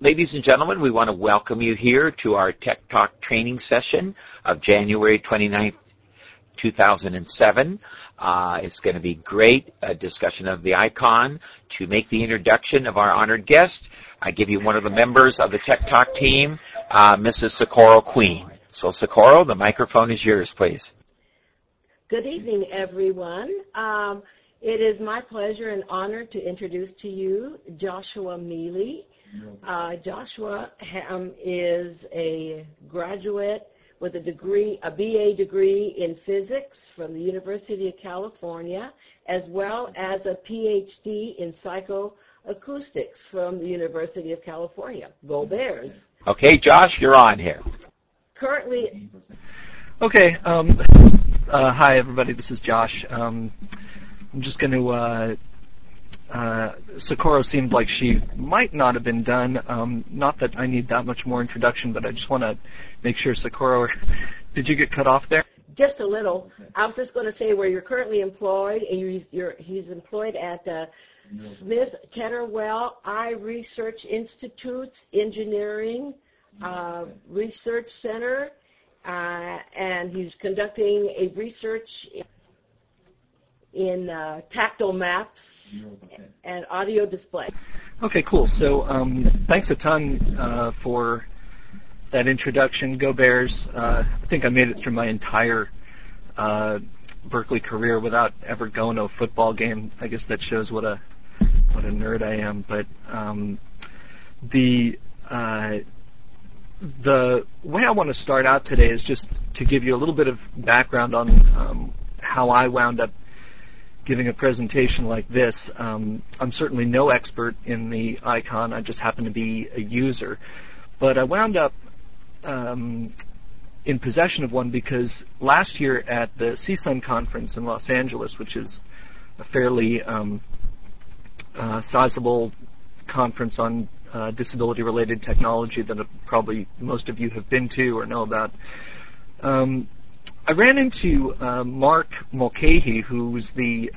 Ladies and gentlemen, we want to welcome you here to our Tech Talk training session of January 29th, 2007. It's going to be great, a discussion of the icon. To make the introduction of our honored guest, I give you one of the members of the Tech Talk team, Mrs. Socorro Queen. So, Socorro, the microphone is yours, please. Good evening, everyone. It is my pleasure and honor to introduce to you Joshua Mealy. Joshua is a graduate with a BA degree in physics from the University of California, as well as a PhD in psychoacoustics from the University of California. Go Bears! Okay, Josh, you're on here. Currently. Okay. Hi, everybody. This is Josh. I'm just going to. Socorro seemed like she might not have been done. Not that I need that much more introduction, but I just want to make sure, Socorro, did you get cut off there? Just a little. I was just going to say where you're currently employed. He's employed at Smith Ketterwell Eye Research Institute's Engineering Research Center, and he's conducting a research in tactile maps and audio display. Okay, cool. So thanks a ton for that introduction. Go Bears. I think I made it through my entire Berkeley career without ever going to a football game. I guess that shows what a nerd I am. But the way I want to start out today is just to give you a little bit of background on how I wound up giving a presentation like this. I'm certainly no expert in the icon. I just happen to be a user. But I wound up in possession of one because last year at the CSUN conference in Los Angeles, which is a fairly sizable conference on disability-related technology that probably most of you have been to or know about, I ran into Mark Mulcahy, who was the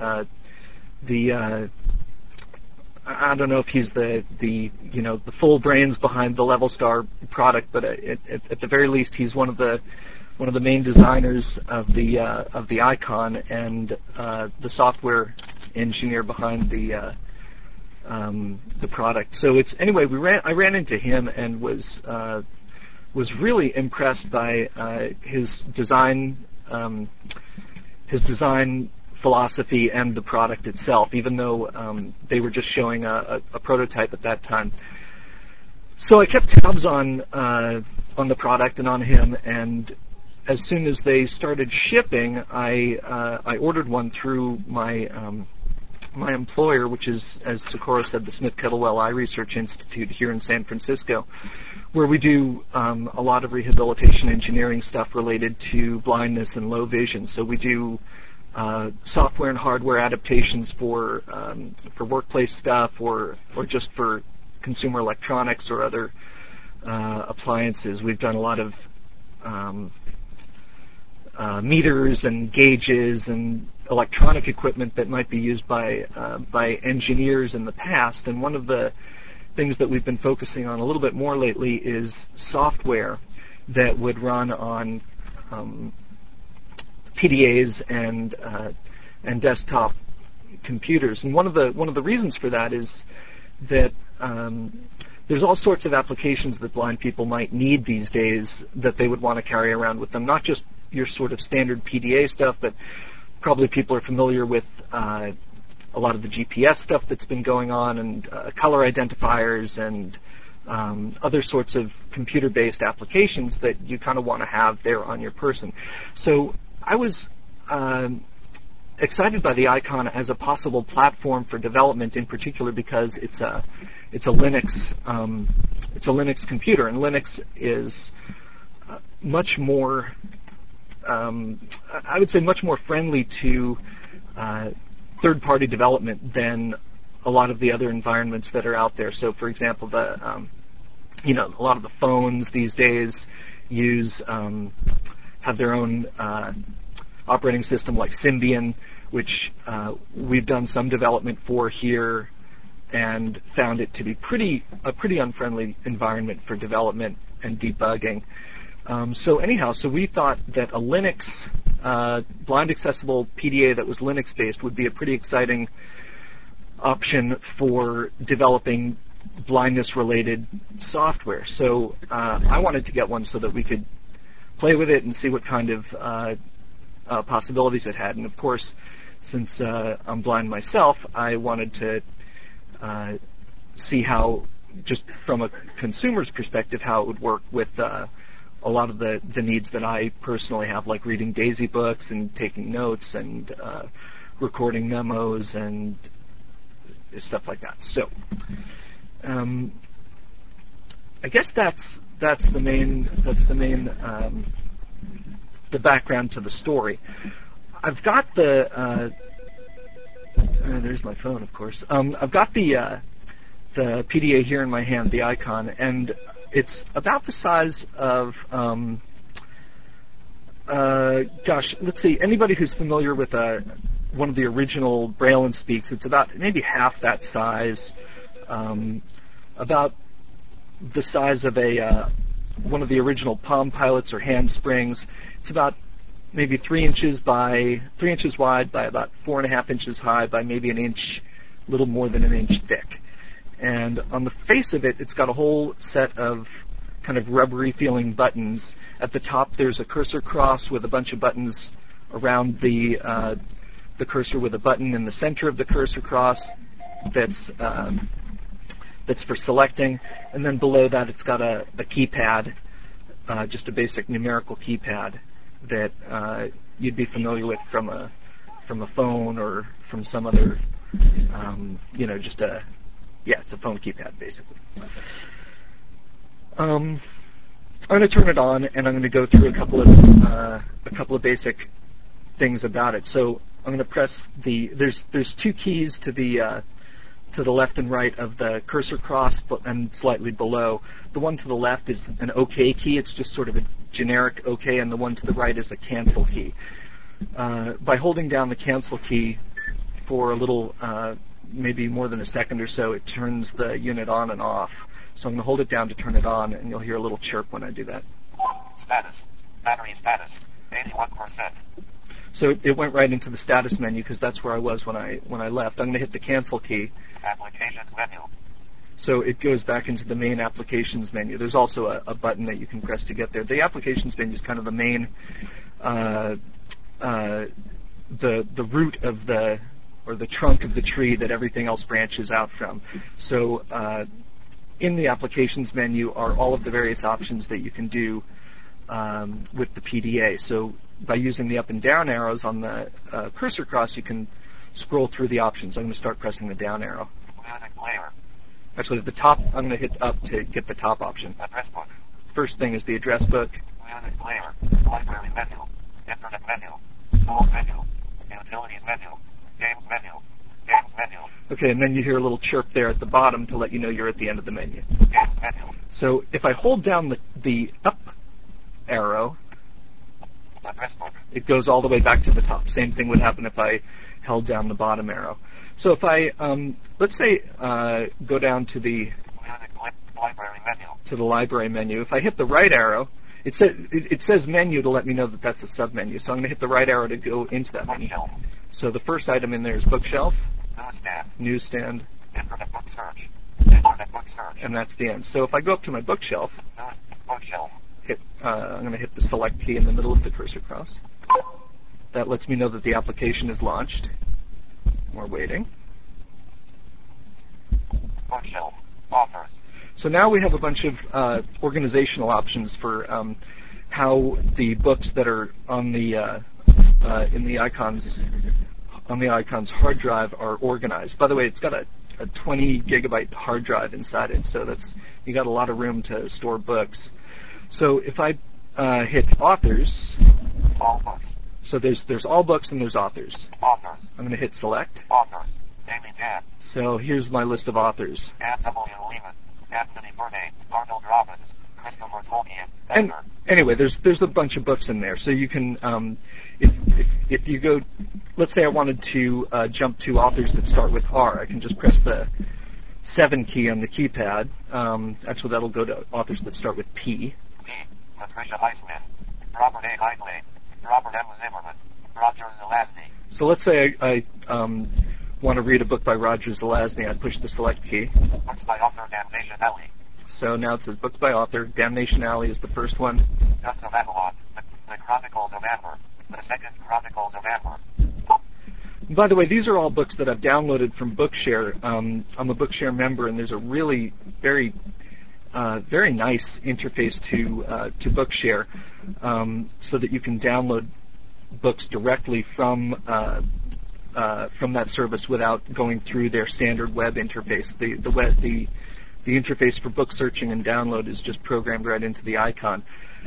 I don't know if he's the full brains behind the LevelStar product, but at the very least he's one of the main designers of the icon and the software engineer behind the product. So I ran into him and was really impressed by his design philosophy and the product itself, even though they were just showing a prototype at that time. So I kept tabs on the product and on him, and as soon as they started shipping, I ordered one through my employer, which is, as Socorro said, the Smith Kettlewell Eye Research Institute here in San Francisco, where we do a lot of rehabilitation engineering stuff related to blindness and low vision. So we do software and hardware adaptations for workplace stuff or just for consumer electronics or other appliances. We've done a lot of meters and gauges and electronic equipment that might be used by engineers in the past. And one of the things that we've been focusing on a little bit more lately is software that would run on PDAs and desktop computers. And one of the reasons for that is that there's all sorts of applications that blind people might need these days that they would want to carry around with them, not just your sort of standard PDA stuff, but probably people are familiar with a lot of the GPS stuff that's been going on and color identifiers and other sorts of computer-based applications that you kind of want to have there on your person. So I was excited by the icon as a possible platform for development, in particular because it's a Linux computer, and Linux is much more I would say much more friendly to third-party development than a lot of the other environments that are out there. So, for example, a lot of the phones these days have their own operating system like Symbian, which we've done some development for here and found it to be a pretty unfriendly environment for development and debugging. So we thought that a Linux blind accessible PDA that was Linux based would be a pretty exciting option for developing blindness related software. So I wanted to get one so that we could play with it and see what kind of possibilities it had. And of course, since I'm blind myself, I wanted to see how, just from a consumer's perspective, how it would work with a lot of the needs that I personally have, like reading Daisy books and taking notes and recording memos and stuff like that. So I guess that's the main the background to the story. I've got the there's my phone, of course. I've got the PDA here in my hand, the icon, and it's about the size of let's see, anybody who's familiar with one of the original Braille and Speaks, it's about maybe half that size, about the size of one of the original Palm Pilots or Handsprings. It's about maybe 3 inches wide by about 4.5 inches high by maybe an inch, a little more than an inch thick. And on the face of it, it's got a whole set of kind of rubbery feeling buttons. At the top, there's a cursor cross with a bunch of buttons around the cursor, with a button in the center of the cursor cross that's for selecting. And then below that, it's got a keypad, just a basic numerical keypad that you'd be familiar with from a phone or from some other, it's a phone keypad basically. I'm going to turn it on, and I'm going to go through a couple of basic things about it. So I'm going to press there's 2 keys to the left and right of the cursor cross, and slightly below. The one to the left is an OK key. It's just sort of a generic OK, and the one to the right is a cancel key. By holding down the cancel key for a little, maybe more than a second or so, it turns the unit on and off. So I'm going to hold it down to turn it on, and you'll hear a little chirp when I do that. Status. Battery status. 81%. So it went right into the status menu because that's where I was when I left. I'm going to hit the cancel key. Applications menu. So it goes back into the main applications menu. There's also a button that you can press to get there. The applications menu is kind of the main, the root of the trunk of the tree that everything else branches out from. So in the applications menu are all of the various options that you can do with the PDA. So by using the up and down arrows on the cursor cross, you can scroll through the options. I'm going to start pressing the down arrow. Music player. Actually, at the top, I'm going to hit up to get the top option. Address book. First thing is the address book. Music player. Library menu. Internet menu. Tools menu. Utilities menu. Games menu. Games menu. Okay, and then you hear a little chirp there at the bottom to let you know you're at the end of the menu. Games menu. So if I hold down the up arrow, Address book. it goes all the way back to the top. Same thing would happen if I held down the bottom arrow. So if I, let's say, go down to the Library menu. To the library menu. If I hit the right arrow, it says menu to let me know that that's a submenu. So I'm going to hit the right arrow to go into that menu. Bookshelf. So the first item in there is bookshelf, Newsstand. newsstand, Internet book search. Internet book search. and that's the end. So if I go up to my bookshelf, Bookshelf. I'm going to hit the select key in the middle of the cursor cross. That lets me know that the application is launched. We're waiting. Bookshelf. Authors. So now we have a bunch of organizational options for how the books that are on the in the icon's hard drive are organized. By the way, it's got a 20 gigabyte hard drive inside it, so you got a lot of room to store books. So if I hit authors, All books. so there's all books and there's authors. Authors. I'm going to hit select. Authors. Amy Jan. So here's my list of authors. Anne W. Lehman. Anthony Bourdain. Arnold Robbins. Christopher Tolkien. And Edgar. anyway, there's a bunch of books in there. So you can, if you go, let's say I wanted to jump to authors that start with R, I can just press the 7 key on the keypad. Actually, that'll go to authors that start with P. P. Patricia Highsmith. Robert A. Highgley. Robert M. Zimmerman. Roger Zelazny. So let's say I want to read a book by Roger Zelazny. I push the select key. Books by author Damnation Alley. So now it says books by author. Damnation Alley is the first one. Guns of Avalon. The Chronicles of Amber. The Second Chronicles of Amber. By the way, these are all books that I've downloaded from Bookshare. I'm a Bookshare member, and there's a really very nice interface to Bookshare, so that you can download books directly from that service without going through their standard web interface. The interface for book searching and download is just programmed right into the icon.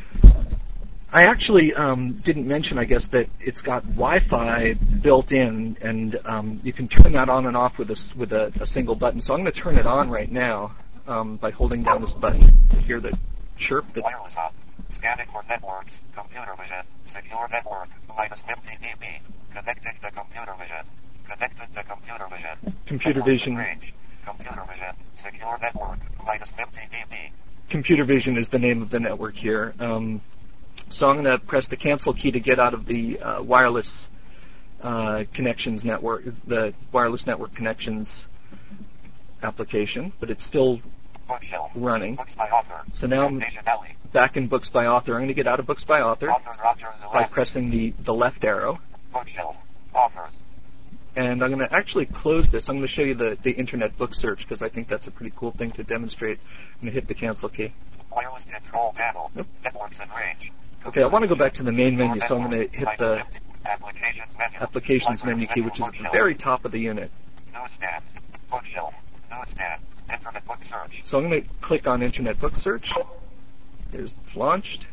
I actually didn't mention, I guess, that it's got Wi-Fi built in, and you can turn that on and off with a single button. So I'm going to turn it on right now by holding down this button. Hear the chirp? Wireless hub. Scanning for networks. Computer vision. Secure network. -50 dB. Connecting to computer vision. Connected to computer vision. Computer Network vision. range. Computer vision. Secure network. -50 dB. Computer vision is the name of the network here. So I'm going to press the cancel key to get out of the wireless connections network, the wireless network connections application, but it's still Bookshelf. running. Books by author. So now I'm Damnation Alley. back in Books by Author. I'm going to get out of Books by Author Authors Roger by Zelazny. pressing the left arrow. Bookshelf. Authors. And I'm going to actually close this. I'm going to show you the internet book search because I think that's a pretty cool thing to demonstrate. I'm going to hit the cancel key. Wireless control panel. Yep. Networks and range. Okay, I want to go back to the main menu, so I'm going to hit the Applications Applications menu key, which is at the very top of the unit. Newsstand. Bookshelf. Newsstand. Internet book search. So I'm going to click on Internet Book Search. It's launched.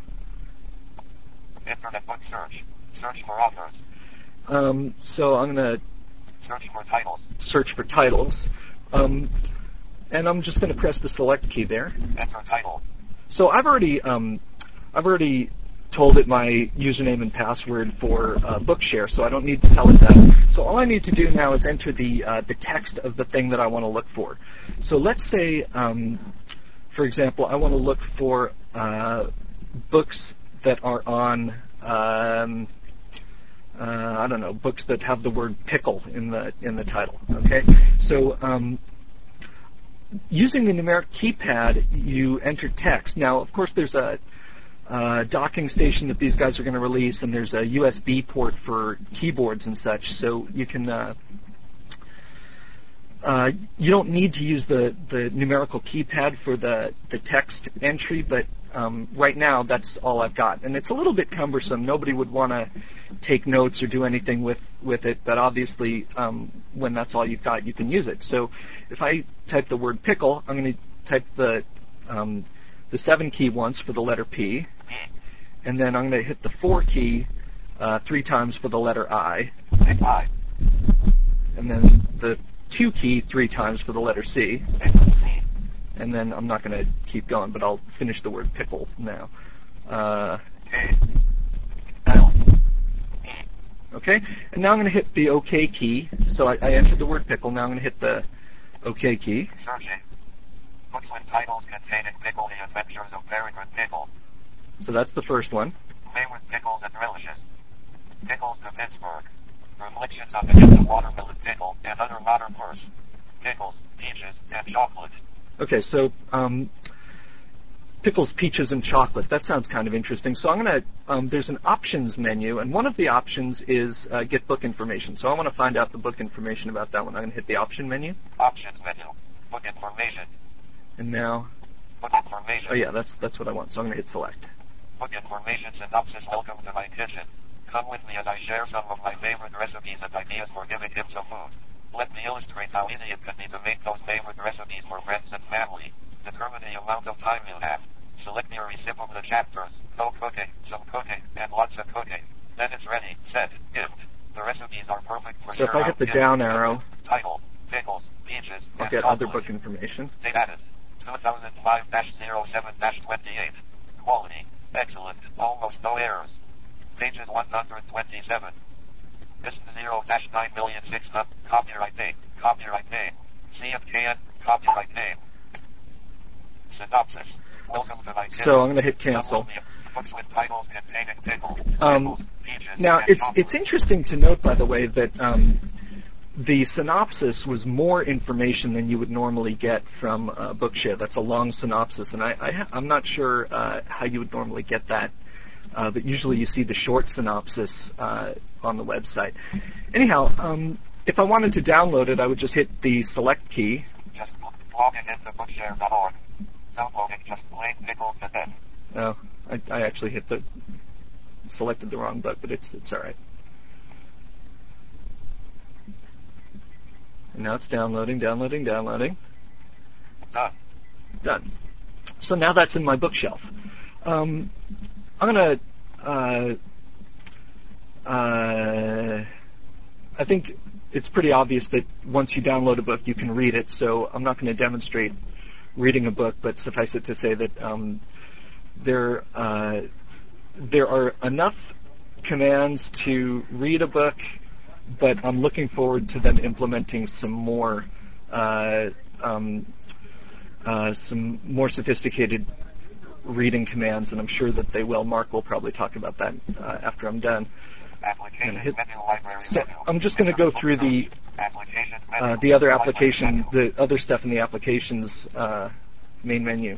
Internet book search. Search for authors. So I'm going to Search for titles. search for titles. And I'm just going to press the select key there. Enter title. So I've already told it my username and password for Bookshare, so I don't need to tell it that. So all I need to do now is enter the text of the thing that I want to look for. So let's say, for example, I want to look for books that are on, I don't know, books that have the word pickle in the title. Okay, so using the numeric keypad, you enter text. Now, of course, there's a docking station that these guys are going to release, and there's a USB port for keyboards and such. So you can you don't need to use the numerical keypad for the text entry, but right now that's all I've got, and it's a little bit cumbersome. Nobody would want to take notes or do anything with it, but obviously when that's all you've got, you can use it. So if I type the word pickle, I'm going to type the 7 key once for the letter P, and then I'm going to hit the 4 key 3 times for the letter I, I. and then the 2 key 3 times for the letter C, C. and then I'm not going to keep going, but I'll finish the word pickle now. K. L. E. Okay, and now I'm going to hit the OK key. So I entered the word pickle. Now I'm going to hit the OK key. Searching. Books with titles containing Pickle, The Adventures of Peregrine Pickle. So that's the first one. Favorite pickles and relishes. Pickles to Pittsburgh. Reflections of the watermelon pickle and other modern verse. Pickles, peaches, and chocolate. Okay, so pickles, peaches, and chocolate. That sounds kind of interesting. So I'm going to, there's an options menu, and one of the options is get book information. So I want to find out the book information about that one. I'm going to hit the option menu. Options menu. Book information. And now, Book information. oh yeah, that's what I want. So I'm going to hit select. Book information synopsis. Welcome to my kitchen. Come with me as I share some of my favorite recipes and ideas for giving tips of food. Let me illustrate how easy it can be to make those favorite recipes for friends and family. Determine the amount of time you have. Select your receipt of the chapters. No cooking, some cooking, and lots of cooking. Then it's ready, set, gift. The recipes are perfect for So if your I hit the gift. down arrow, Title, pickles, peaches, I'll and get chocolate. other book information. Date added. 2005-07-28. Quality. Excellent. Almost no errors. Pages 127. This 0-9,600. Copyright date. Copyright name. CFKN, copyright name. Synopsis. Welcome to my So I'm going to hit cancel. Books with titles containing pickles, peaches, Now, and it's chocolate. interesting to note, by the way, that the synopsis was more information than you would normally get from Bookshare. That's a long synopsis, and I'm not sure how you would normally get that, but usually you see the short synopsis on the website. Anyhow, if I wanted to download it, I would just hit the select key. Just logging into bookshare.org. Downloading just plain pickle to death. No, I actually selected the wrong button, but it's all right. And now it's downloading. Done. Done. So now that's in my bookshelf. I'm going to, I think it's pretty obvious that once you download a book, you can read it, so I'm not going to demonstrate reading a book, but suffice it to say that there are enough commands to read a book, but I'm looking forward to them implementing some more sophisticated reading commands, and I'm sure that they will. Mark will probably talk about that after I'm done. So I'm just going to go through the other application, the other stuff in the application's main menu.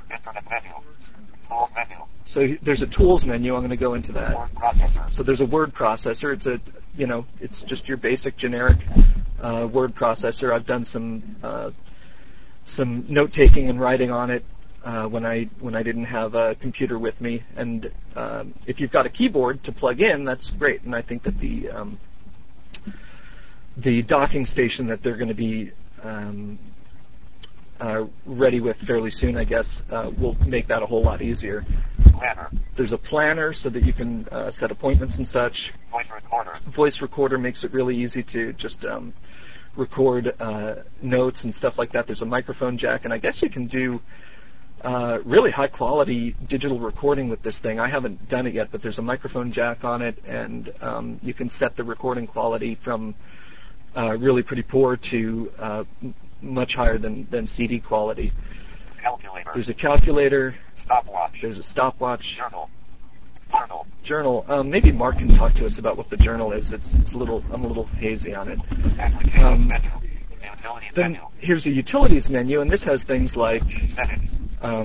So there's a tools menu. I'm going to go into that. So there's a word processor. It's just your basic generic word processor. I've done some note taking and writing on it when I didn't have a computer with me. And if you've got a keyboard to plug in, that's great. And I think that the docking station that they're going to be ready with fairly soon, I guess, will make that a whole lot easier. Planner. There's a planner so that you can set appointments and such. Voice recorder. Voice recorder makes it really easy to just record notes and stuff like that. There's a microphone jack, and I guess you can do really high-quality digital recording with this thing. I haven't done it yet, but there's a microphone jack on it, and you can set the recording quality from really pretty poor to much higher than CD quality. Calculator. There's a calculator. Stopwatch. There's a stopwatch. Journal. Maybe Mark can talk to us about what the journal is. I'm a little hazy on it. Applications menu. Utilities Then menu. here's a utilities menu, and this has things like Settings.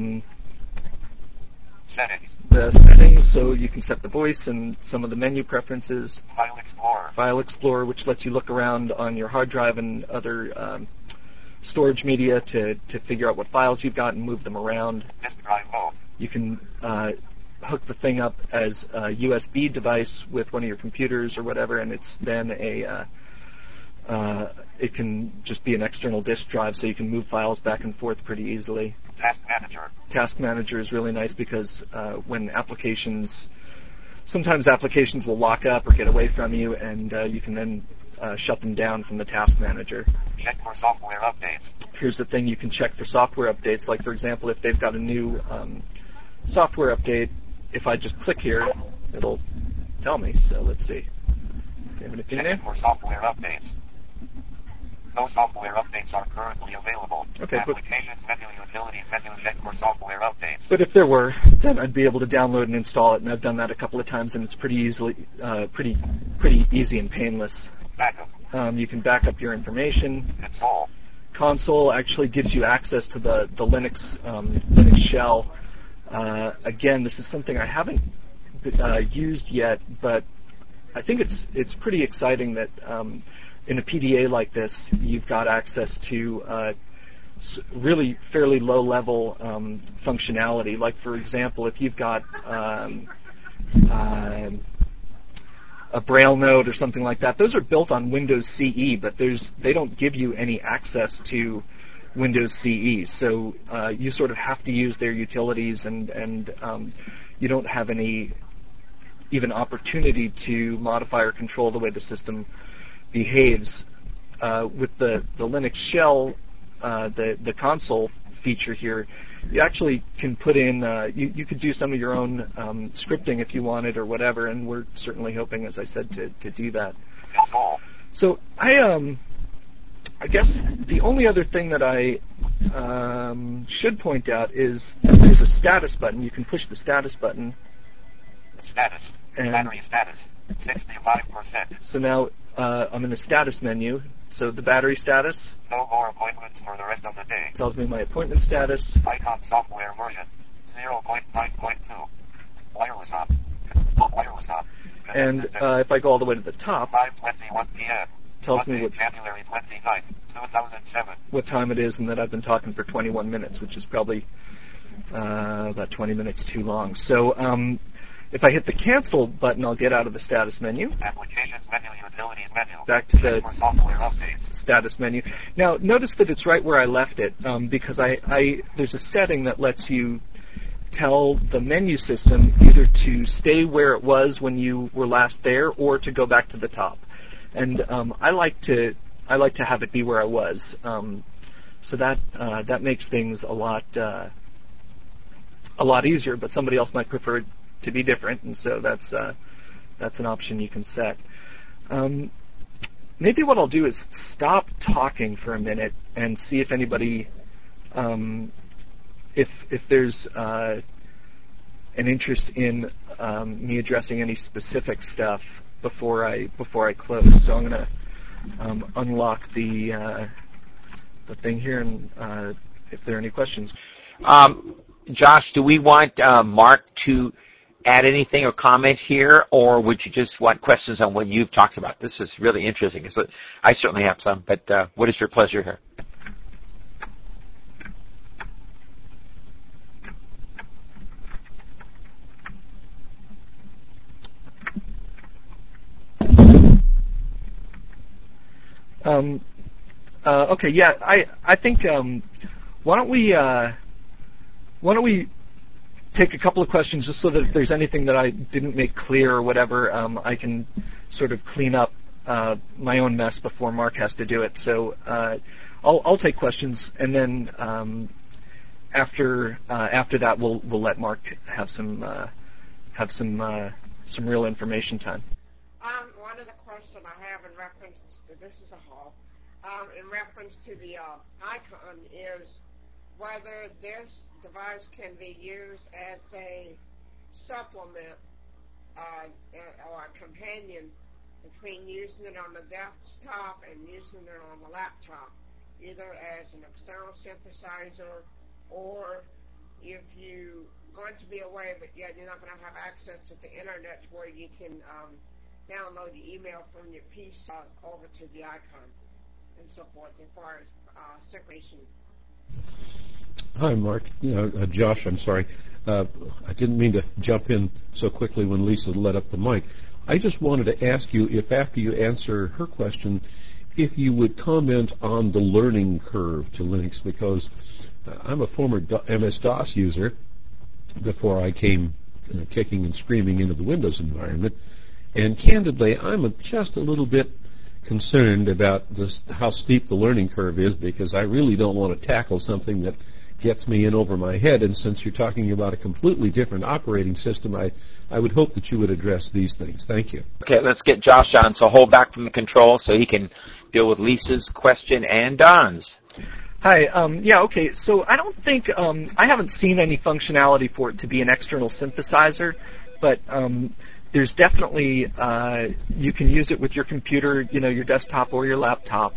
the settings, so you can set the voice and some of the menu preferences. File Explorer, which lets you look around on your hard drive and other storage media to figure out what files you've got and move them around. Disk drive mode. You can hook the thing up as a USB device with one of your computers or whatever, and it's then it can just be an external disk drive, so you can move files back and forth pretty easily. Task Manager. Task Manager is really nice because sometimes applications will lock up or get away from you, and you can then shut them down from the Task Manager. Check for software updates. Here's the thing you can check for software updates. Like, for example, if they've got a new software update, if I just click here, it'll tell me. So let's see. Check for software updates. No software updates are currently available. Okay, Applications menu, utilities menu, check for software updates. But if there were, then I'd be able to download and install it, and I've done that a couple of times, and it's pretty easy and painless. Backup. You can back up your information. Console actually gives you access to the Linux shell. Again, this is something I haven't used yet, but I think it's pretty exciting that in a PDA like this, you've got access to really fairly low-level functionality. Like, for example, if you've got a Braille note or something like that, those are built on Windows CE, but they don't give you any access to Windows CE. So you sort of have to use their utilities, and you don't have any even opportunity to modify or control the way the system behaves. With the Linux shell, the console feature here, you actually can put in, you could do some of your own scripting if you wanted or whatever, and we're certainly hoping, as I said, to do that. So I I guess the only other thing that I should point out is that there's a status button. You can push the status button. Status. And Battery status. 65%. So now I'm in a status menu. So the battery status No more appointments for the rest of the day. tells me my appointment status. Icon software version 0.9.2. Wireless on. Wireless on. And if I go all the way to the top, 5:21 p.m. tells me Monday, January 29th, 2007. what time it is and that I've been talking for 21 minutes, which is probably about 20 minutes too long. So if I hit the cancel button, I'll get out of the status menu. Applications menu, utilities menu. Back to the For software updates. status menu. Now, notice that it's right where I left it, because there's a setting that lets you tell the menu system either to stay where it was when you were last there or to go back to the top. And I like to have it be where I was. So that makes things a lot easier. But somebody else might prefer it to be different, and so that's an option you can set. Maybe what I'll do is stop talking for a minute and see if anybody, if there's an interest in me addressing any specific stuff before I close. So I'm going to unlock the thing here, and if there are any questions. Josh, do we want Mark to add anything or comment here, or would you just want questions on what you've talked about? This is really interesting. I certainly have some, but what is your pleasure here? Okay, yeah, I think why don't we take a couple of questions just so that if there's anything that I didn't make clear or whatever, I can sort of clean up my own mess before Mark has to do it. So I'll take questions, and then after that we'll let Mark have some real information time. One of the questions I have in reference to this is a hall. In reference to the icon is whether this device can be used as a supplement or a companion between using it on the desktop and using it on the laptop, either as an external synthesizer or if you're going to be away but yet you're not going to have access to the internet where you can download the email from your PC over to the icon and so forth as far as separation. Hi, Mark. Josh, I'm sorry. I didn't mean to jump in so quickly when Lisa let up the mic. I just wanted to ask you if after you answer her question, if you would comment on the learning curve to Linux, because I'm a former MS-DOS user before I came kicking and screaming into the Windows environment, and candidly, I'm just a little bit concerned about how steep the learning curve is, because I really don't want to tackle something that gets me in over my head. And since you're talking about a completely different operating system, I would hope that you would address these things. Thank you. Okay, let's get Josh on. So hold back from the controls so he can deal with Lisa's question and Don's. Hi. Yeah. Okay. So I don't think I haven't seen any functionality for it to be an external synthesizer, but there's definitely you can use it with your computer, your desktop or your laptop.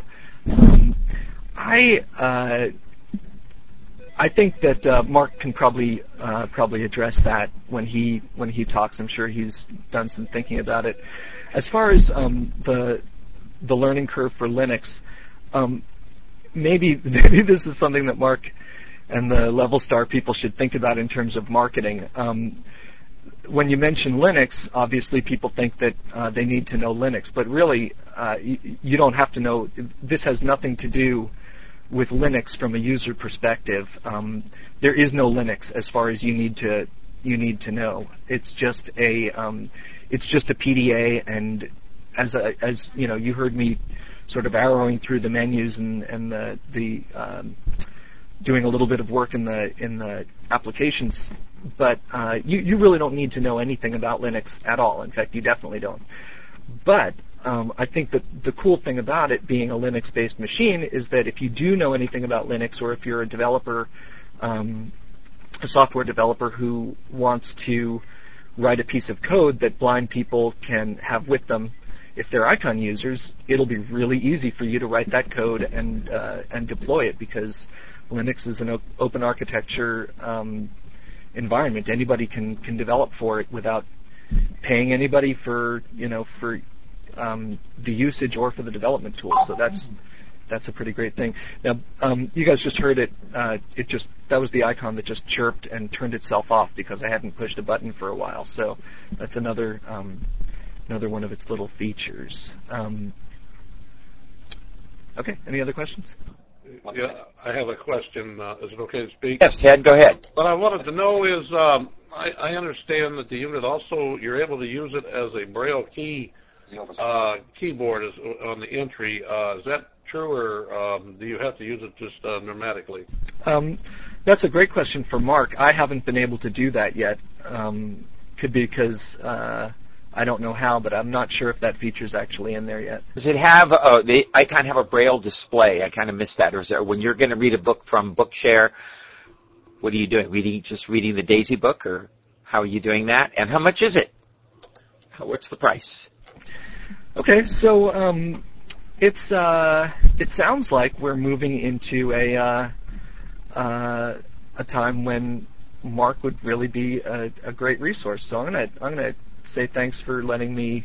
I think that Mark can probably address that when he talks. I'm sure he's done some thinking about it. As far as the learning curve for Linux, maybe this is something that Mark and the Levelstar people should think about in terms of marketing. When you mention Linux, obviously people think that they need to know Linux, but really you don't have to know. This has nothing to do with Linux from a user perspective. There is no Linux as far as you need to know. It's just a PDA, and as you heard me sort of arrowing through the menus and the doing a little bit of work in the applications, but you really don't need to know anything about Linux at all. In fact, you definitely don't. But I think that the cool thing about it being a Linux-based machine is that if you do know anything about Linux, or if you're a developer, a software developer who wants to write a piece of code that blind people can have with them, if they're Icon users, it'll be really easy for you to write that code and deploy it, because Linux is an open architecture environment. Anybody can develop for it without paying anybody for the usage or for the development tools. So that's a pretty great thing. Now, you guys just heard it. That was the icon that just chirped and turned itself off because I hadn't pushed a button for a while. So that's another one of its little features. Okay. Any other questions? Yeah, I have a question. Is it okay to speak? Yes, Ted, go ahead. What I wanted to know is, I understand that the unit also, you're able to use it as a Braille keyboard on the entry. Is that true, or do you have to use it just pneumatically? That's a great question for Mark. I haven't been able to do that yet. Could be because I don't know how, but I'm not sure if that feature's actually in there yet. Does it have the Icon have a Braille display? I kind of missed that. Or is there, when you're going to read a book from Bookshare, what are you doing? Just reading the Daisy book, or how are you doing that? And how much is it? What's the price? Okay, so it sounds like we're moving into a time when Mark would really be a great resource. So I'm gonna say thanks for letting me,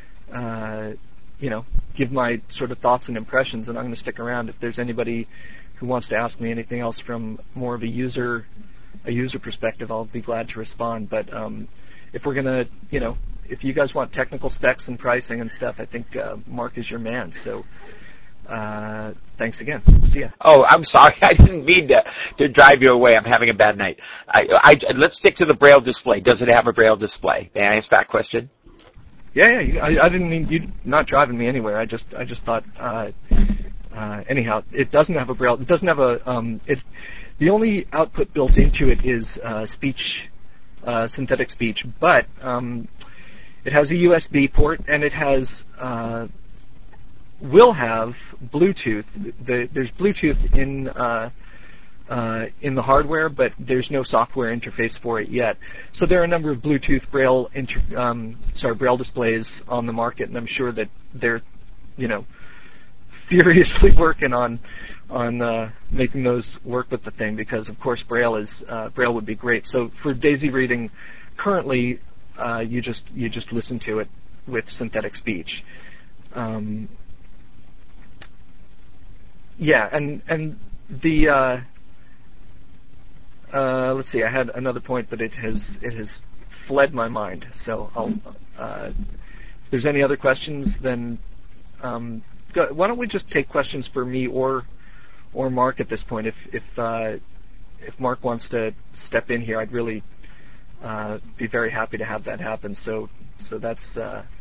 give my sort of thoughts and impressions, and I'm going to stick around if there's anybody who wants to ask me anything else from more of a user perspective. I'll be glad to respond. But if we're gonna, if you guys want technical specs and pricing and stuff, I think Mark is your man. So thanks again. See ya. Oh, I'm sorry. I didn't mean to drive you away. I'm having a bad night. Let's stick to the Braille display. Does it have a Braille display? May I ask that question? Yeah. I didn't mean you not driving me anywhere. I just thought. Anyhow, it doesn't have a Braille. It doesn't have a. The only output built into it is speech, synthetic speech, but it has a USB port, and it has. Will have Bluetooth. There's Bluetooth in the hardware, but there's no software interface for it yet. So there are a number of Bluetooth Braille displays on the market, and I'm sure that they're, furiously working on making those work with the thing, because of course Braille would be great. So for Daisy reading, currently you just listen to it with synthetic speech. Yeah, and the let's see, I had another point, but it has fled my mind. So if there's any other questions, then why don't we just take questions for me or Mark at this point? If Mark wants to step in here, I'd really be very happy to have that happen. So that's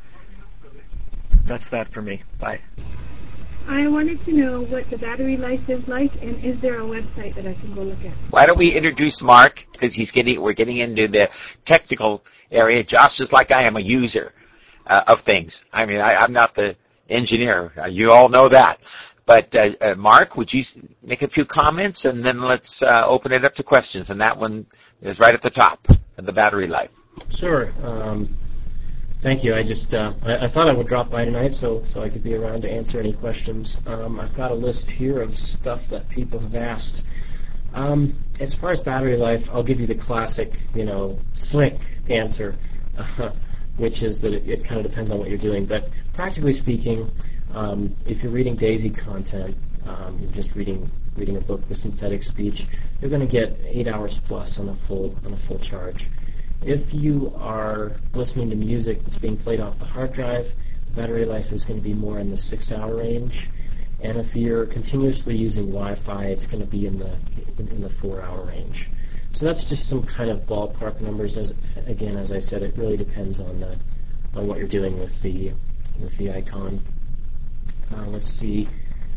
that for me. Bye. I wanted to know what the battery life is like, and is there a website that I can go look at? Why don't we introduce Mark, because we're getting into the technical area. Josh is like I am, a user of things. I mean, I'm not the engineer. You all know that. But Mark, would you make a few comments, and then let's open it up to questions. And that one is right at the top of the battery life. Sure. Thank you. I just I thought I would drop by tonight so I could be around to answer any questions. I've got a list here of stuff that people have asked. As far as battery life, I'll give you the classic, slick answer, which is that it kind of depends on what you're doing. But practically speaking, if you're reading Daisy content, you're just reading a book with synthetic speech, you're going to get 8 hours plus on a full charge. If you are listening to music that's being played off the hard drive, the battery life is going to be more in the 6-hour range. And if you're continuously using Wi-Fi, it's going to be in the 4-hour range. So that's just some kind of ballpark numbers. As I said, it really depends on what you're doing with the icon. Let's see.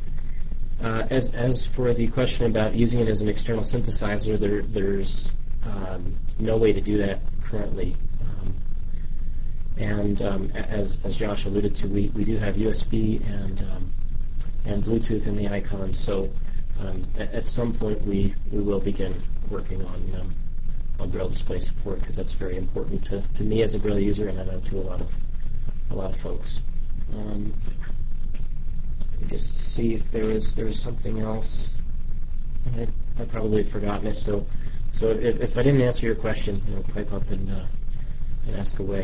As for the question about using it as an external synthesizer, there's no way to do that currently. And as Josh alluded to, we do have USB and Bluetooth in the icon. So at some point we will begin working on Braille display support, because that's very important to me as a Braille user, and I know to a lot of folks. Let me just see if there was something else. I probably have forgotten it. So if I didn't answer your question, pipe up and ask away.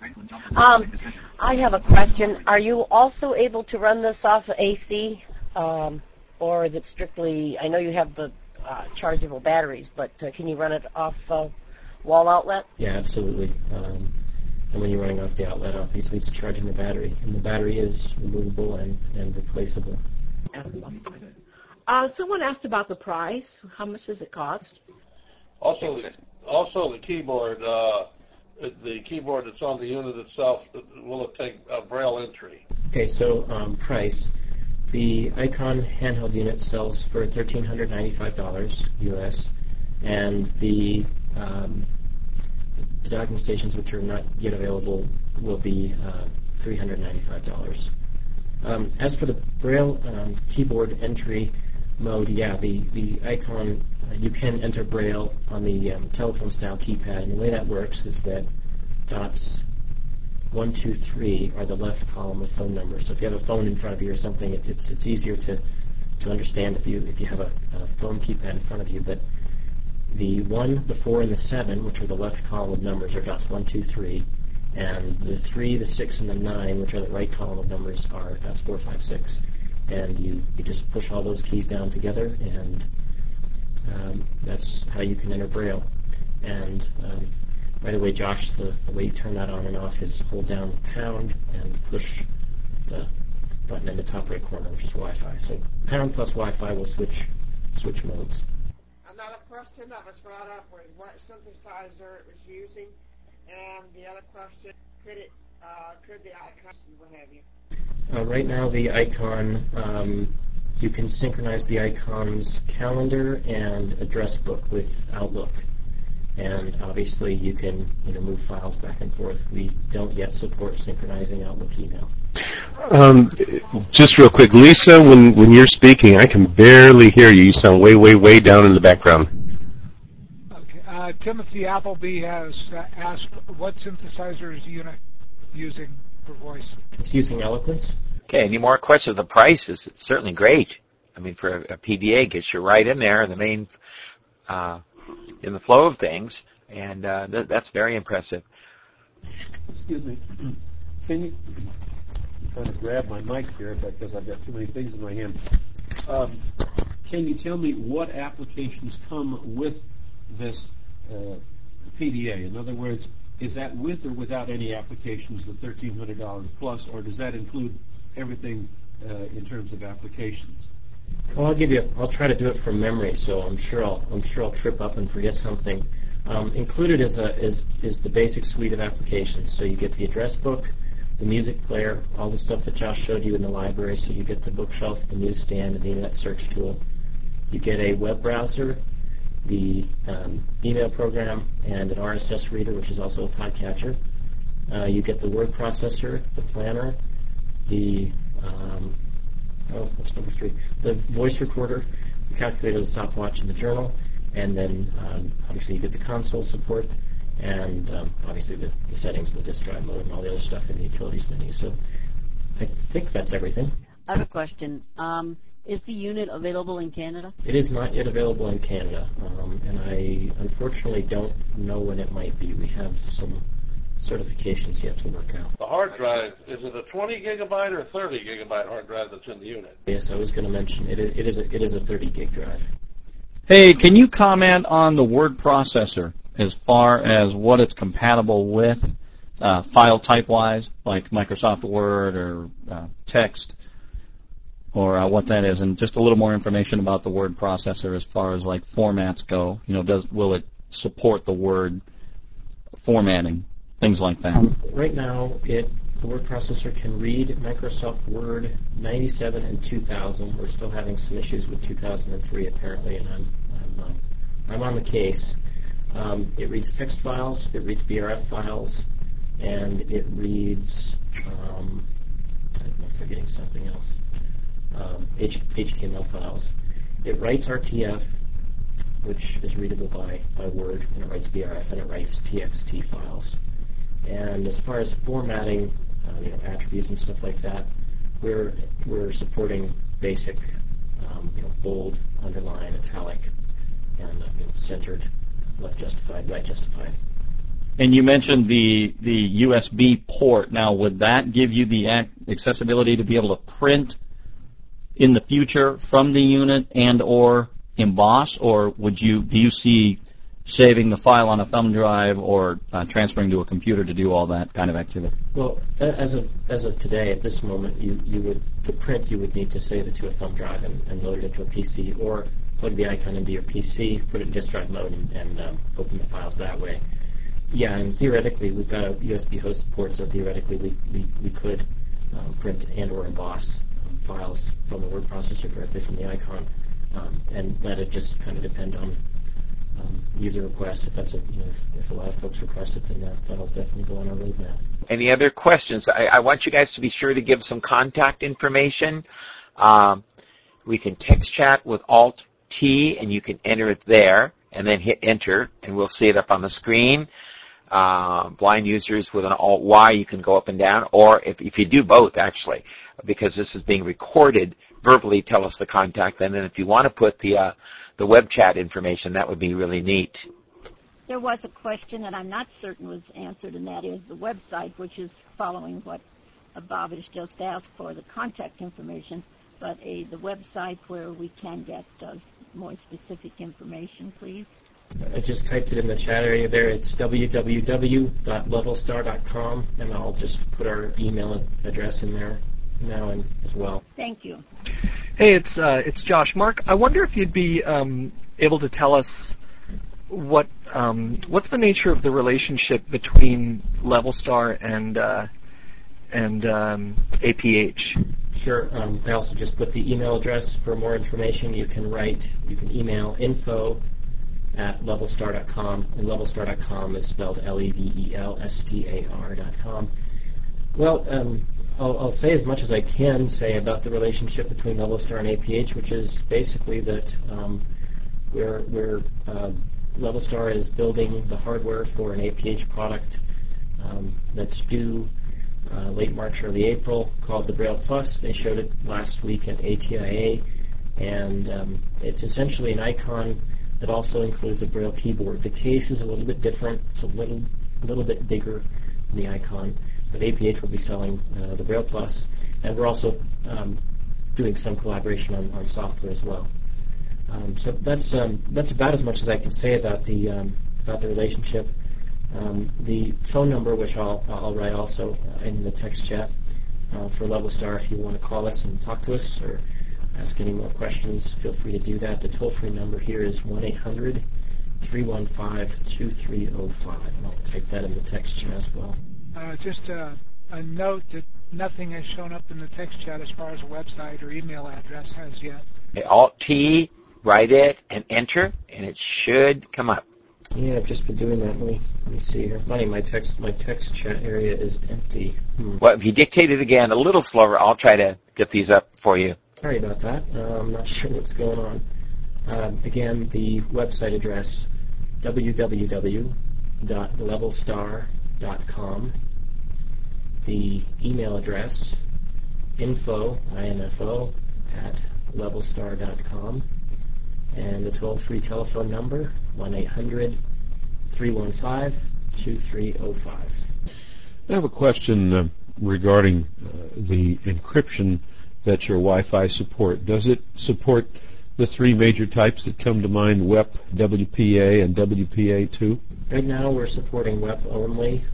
I have a question. Are you also able to run this off of AC, or is it strictly? I know you have the chargeable batteries, but can you run it off wall outlet? Yeah, absolutely. And when you're running off the outlet, obviously it's charging the battery, and the battery is removable and replaceable. Someone asked about the price. How much does it cost? Also the keyboard. The keyboard that's on the unit itself, will it take Braille entry? Okay, so price. The Icon handheld unit sells for $1,395 US, and the docking stations, which are not yet available, will be $395. As for the Braille keyboard entry mode, yeah, the Icon, you can enter Braille on the telephone-style keypad, and the way that works is that dots 1, 2, 3 are the left column of phone numbers. So if you have a phone in front of you or something, it's easier to understand if you have a phone keypad in front of you. But the 1, the 4, and the 7, which are the left column of numbers, are dots 1, 2, 3, and the 3, the 6, and the 9, which are the right column of numbers, are dots 4, 5, 6. And you just push all those keys down together, and that's how you can enter Braille. And by the way, Josh, the way you turn that on and off is hold down pound and push the button in the top right corner, which is Wi-Fi. So pound plus Wi-Fi will switch modes. Another question that was brought up was what synthesizer it was using, and the other question, could the Icon, what have you? Right now, the Icon, you can synchronize the Icon's calendar and address book with Outlook. And obviously, you can move files back and forth. We don't yet support synchronizing Outlook email. Just real quick, Lisa, when you're speaking, I can barely hear you. You sound way, way, way down in the background. Okay. Timothy Appleby has asked, what synthesizer is the unit using for voice? It's using Eloquence. Okay, any more questions? The price is certainly great. I mean, for a PDA, gets you right in there, the main, in the flow of things, and that's very impressive. Excuse me. Can you... I'm trying to grab my mic here because I've got too many things in my hand. Can you tell me what applications come with this PDA? In other words, is that with or without any applications, the $1,300 plus, or does that include everything in terms of applications? Well, I'll try to do it from memory, so I'm sure I'll trip up and forget something. Included is the basic suite of applications. So you get the address book, the music player, all the stuff that Josh showed you in the library. So you get the bookshelf, the newsstand, and the internet search tool. You get a web browser, the email program, and an RSS reader, which is also a podcatcher. You get the word processor, the planner, the what's number 3? The voice recorder, the calculator, the stopwatch, and the journal. And then obviously you get the console support, and obviously the settings and the disk drive mode and all the other stuff in the utilities menu. So I think that's everything. I have a question. Is the unit available in Canada? It is not yet available in Canada, and I unfortunately don't know when it might be. We have some certifications yet to work out. The hard drive, is it a 20 gigabyte or 30 gigabyte hard drive that's in the unit? Yes, I was going to mention it is a 30 gig drive. Hey, can you comment on the word processor as far as what it's compatible with, file type-wise, like Microsoft Word or text, or what that is, and just a little more information about the word processor as far as like formats go. Will it support the word formatting, things like that? Right now, the word processor can read Microsoft Word 97 and 2000. We're still having some issues with 2003 apparently, and I'm on the case. It reads text files, it reads BRF files, and it reads, I don't know if they're getting something else, HTML files. It writes RTF, which is readable by Word, and it writes BRF, and it writes TXT files. And as far as formatting, attributes and stuff like that, we're supporting basic, bold, underline, italic, and centered, left justified, right justified. And you mentioned the USB port. Now, would that give you the accessibility to be able to print in the future from the unit and or emboss, or do you see saving the file on a thumb drive or transferring to a computer to do all that kind of activity? Well, as of today, at this moment, you would need to save it to a thumb drive and load it into a PC, or plug the icon into your PC, put it in disk drive mode, and open the files that way. Yeah, and theoretically, we've got a USB host port, so theoretically we could print and or emboss files from the word processor directly from the icon, and let it just kind of depend on user requests. If that's if a lot of folks request it, then that'll definitely go on our roadmap. Any other questions? I want you guys to be sure to give some contact information. We can text chat with Alt-T, and you can enter it there, and then hit enter, and we'll see it up on the screen. Blind users with an Alt-Y, you can go up and down, or if you do both, actually, because this is being recorded, verbally tell us the contact, and then if you want to put the web chat information, that would be really neat. There was a question that I'm not certain was answered, and that is the website, which is following what Bob has just asked for, the contact information, but the website where we can get more specific information, please. I just typed it in the chat area there. It's www.levelstar.com, and I'll just put our email address in there now and as well. Thank you. Hey, it's Josh. Mark, I wonder if you'd be able to tell us what's the nature of the relationship between Levelstar and APH. Sure. I also just put the email address for more information. You can email info@levelstar.com, and levelstar.com is spelled LEVELSTAR.com. Well, I'll say as much as I can say about the relationship between Levelstar and APH, which is basically that Levelstar is building the hardware for an APH product that's due late March, early April, called the Braille Plus. They showed it last week at ATIA, and it's essentially an icon that also includes a Braille keyboard. The case is a little bit different. It's a little bit bigger than the icon, but APH will be selling the Braille Plus, and we're also doing some collaboration on software as well. So that's about as much as I can say about the relationship. The phone number, which I'll write also in the text chat for Levelstar, if you want to call us and talk to us or ask any more questions, feel free to do that. The toll-free number here is 1-800-315-2305, and I'll type that in the text chat as well. Just a note that nothing has shown up in the text chat as far as a website or email address as yet. Alt-T, write it, and enter, and it should come up. Yeah, I've just been doing that. Let me see here. Funny, my text chat area is empty. Well, if you dictate it again a little slower, I'll try to get these up for you. Sorry about that. I'm not sure what's going on. Again, the website address, www.levelstar.com. The email address, info, @levelstar.com. And the toll-free telephone number, 1-800-315-2305. I have a question regarding the encryption that your Wi-Fi support. Does it support the three major types that come to mind, WEP, WPA, and WPA2? Right now we're supporting WEP only.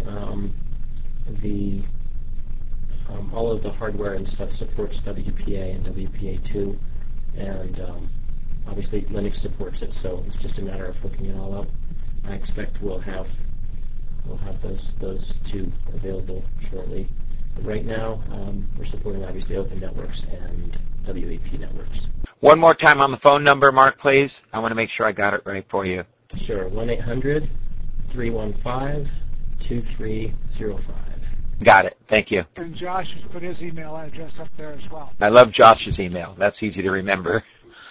All of the hardware and stuff supports WPA and WPA2, and obviously Linux supports it, so it's just a matter of hooking it all up. I expect we'll have those two available shortly. But right now, we're supporting obviously Open Networks and WEP networks. One more time on the phone number, Mark, please. I want to make sure I got it right for you. Sure, 1-800-315-2305. 2305. Got it. Thank you. And Josh has put his email address up there as well. I love Josh's email. That's easy to remember.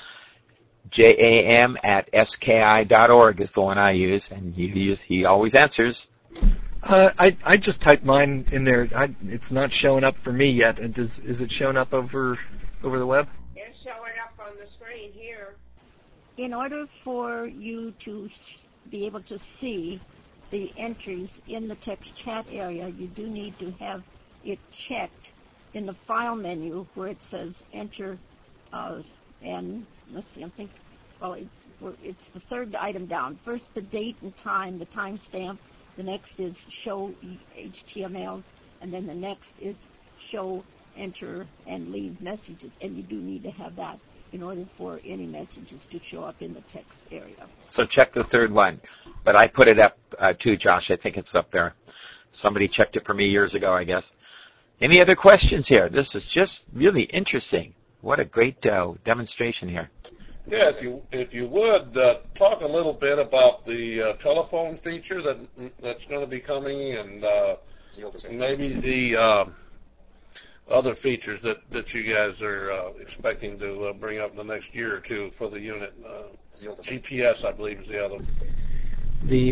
jam@ski.org is the one I use, and he always answers. I just typed mine in there. It's not showing up for me yet. And is it showing up over the web? It's showing up on the screen here. In order for you to be able to see the entries in the text chat area, you do need to have it checked in the file menu where it says enter, and let's see, I'm thinking, well, it's the third item down. First, the date and time, the timestamp. The next is show HTMLs, and then the next is show, enter, and leave messages. And you do need to have that in order for any messages to show up in the text area. So check the third one. But I put it up too, Josh. I think it's up there. Somebody checked it for me years ago, I guess. Any other questions here? This is just really interesting. What a great demonstration here. Yeah, if you would, talk a little bit about the telephone feature that's going to be coming, and maybe the other features that you guys are expecting to bring up in the next year or two for the unit. GPS, I believe, is the other. The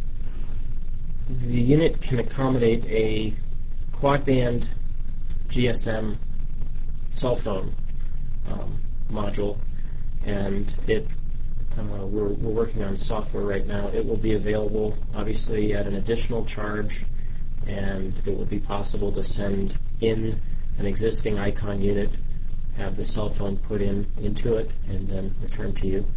unit can accommodate a quad-band GSM cell phone module, and we're working on software right now. It will be available, obviously, at an additional charge, and it will be possible to send in an existing Icon unit, have the cell phone put into it, and then return to you.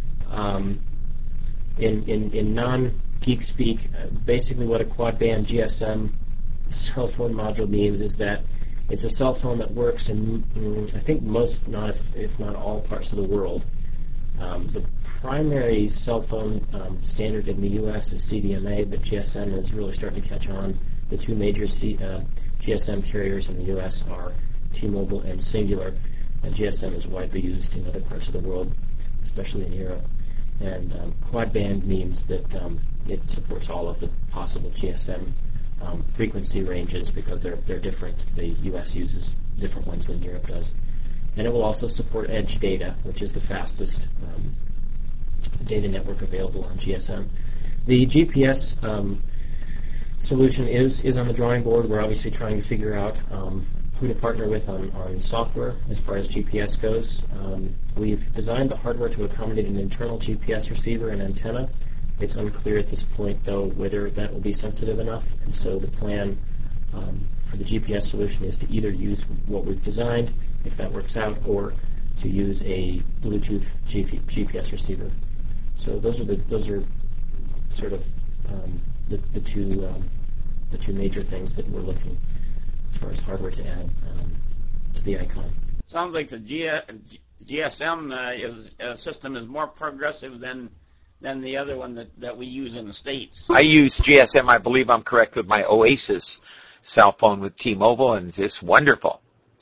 In non-geek speak, basically what a quad-band GSM cell phone module means is that it's a cell phone that works in, I think, most, if not all, parts of the world. The primary cell phone standard in the U.S. is CDMA, but GSM is really starting to catch on. The two major GSM carriers in the U.S. are T-Mobile and Singular, and GSM is widely used in other parts of the world, especially in Europe. And quad-band means that it supports all of the possible GSM frequency ranges because they're different. The U.S. uses different ones than Europe does. And it will also support edge data, which is the fastest data network available on GSM. The GPS solution is on the drawing board. We're obviously trying to figure out who to partner with on software as far as GPS goes. We've designed the hardware to accommodate an internal GPS receiver and antenna. It's unclear at this point, though, whether that will be sensitive enough, and so the plan for the GPS solution is to either use what we've designed, if that works out, or to use a Bluetooth GPS receiver. So those are sort of the two major things that we're looking as far as hardware to add to the Icon. Sounds like the GSM system is more progressive than the other one that we use in the States. I use GSM, I believe I'm correct, with my Oasis cell phone with T-Mobile, and it's wonderful.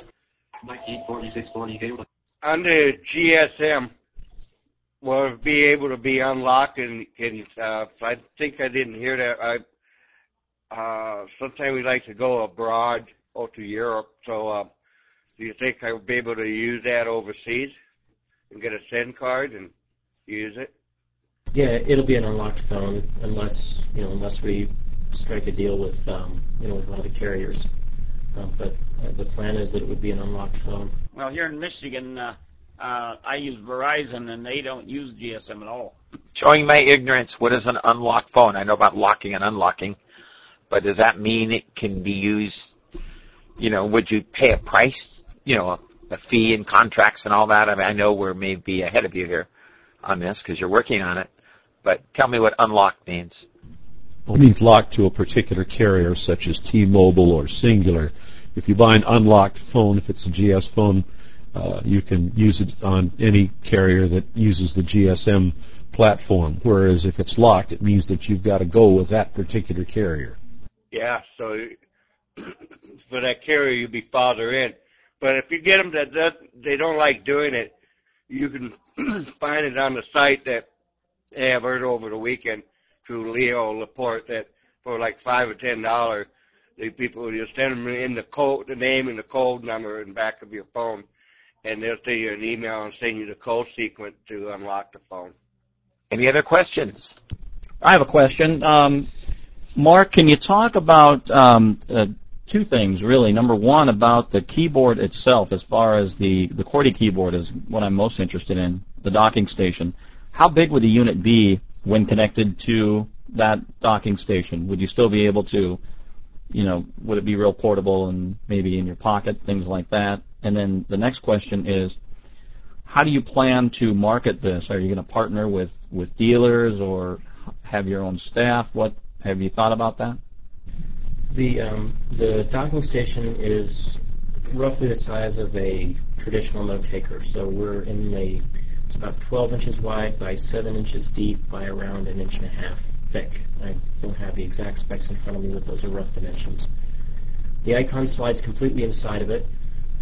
On the GSM, will it be able to be unlocked? And I think I didn't hear that. Sometimes we like to go abroad or to Europe, so do you think I would be able to use that overseas and get a SIM card and use it? Yeah, it'll be an unlocked phone unless we strike a deal with with one of the carriers. But the plan is that it would be an unlocked phone. Well, here in Michigan, I use Verizon, and they don't use GSM at all. Showing my ignorance, what is an unlocked phone? I know about locking and unlocking, but does that mean it can be used, would you pay a price, a fee and contracts and all that? I mean, I know we're maybe ahead of you here on this because you're working on it, but tell me what unlocked means. It means locked to a particular carrier such as T-Mobile or Singular. If you buy an unlocked phone, if it's a GS phone, you can use it on any carrier that uses the GSM platform, whereas if it's locked, it means that you've got to go with that particular carrier. Yeah, so for that carrier, you'd be farther in. But if you get them that they don't like doing it, you can find it on the site that they have heard over the weekend through Leo Laporte that for like $5 or $10. The people will just send them in the name and the code number in the back of your phone, and they'll send you an email and send you the code sequence to unlock the phone. Any other questions? I have a question. Mark, can you talk about two things, really? Number one, about the keyboard itself, as far as the QWERTY keyboard is what I'm most interested in, the docking station. How big would the unit be when connected to that docking station? Would you still be able to, would it be real portable and maybe in your pocket, things like that? And then the next question is, how do you plan to market this? Are you going to partner with dealers or have your own staff? What have you thought about that? The docking station is roughly the size of a traditional note taker. So it's about 12 inches wide by 7 inches deep by around 1.5 inches thick. I don't have the exact specs in front of me, but those are rough dimensions. The icon slides completely inside of it.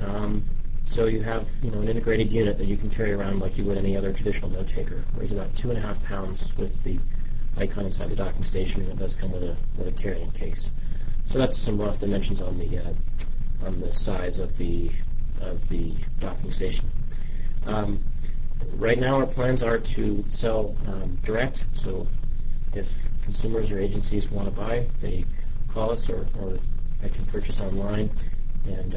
So you have an integrated unit that you can carry around like you would any other traditional note taker. It weighs about 2.5 pounds with the icon inside the docking station, and it does come with a carrying case. So that's some rough dimensions on the size of the docking station. Right now, our plans are to sell direct. So if consumers or agencies want to buy, they call us, or they can purchase online. And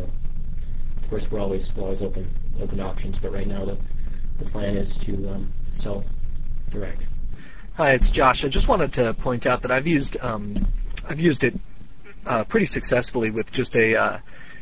of course, we're always open options. But right now, the plan is to sell direct. Hi, it's Josh. I just wanted to point out that I've used it pretty successfully with just a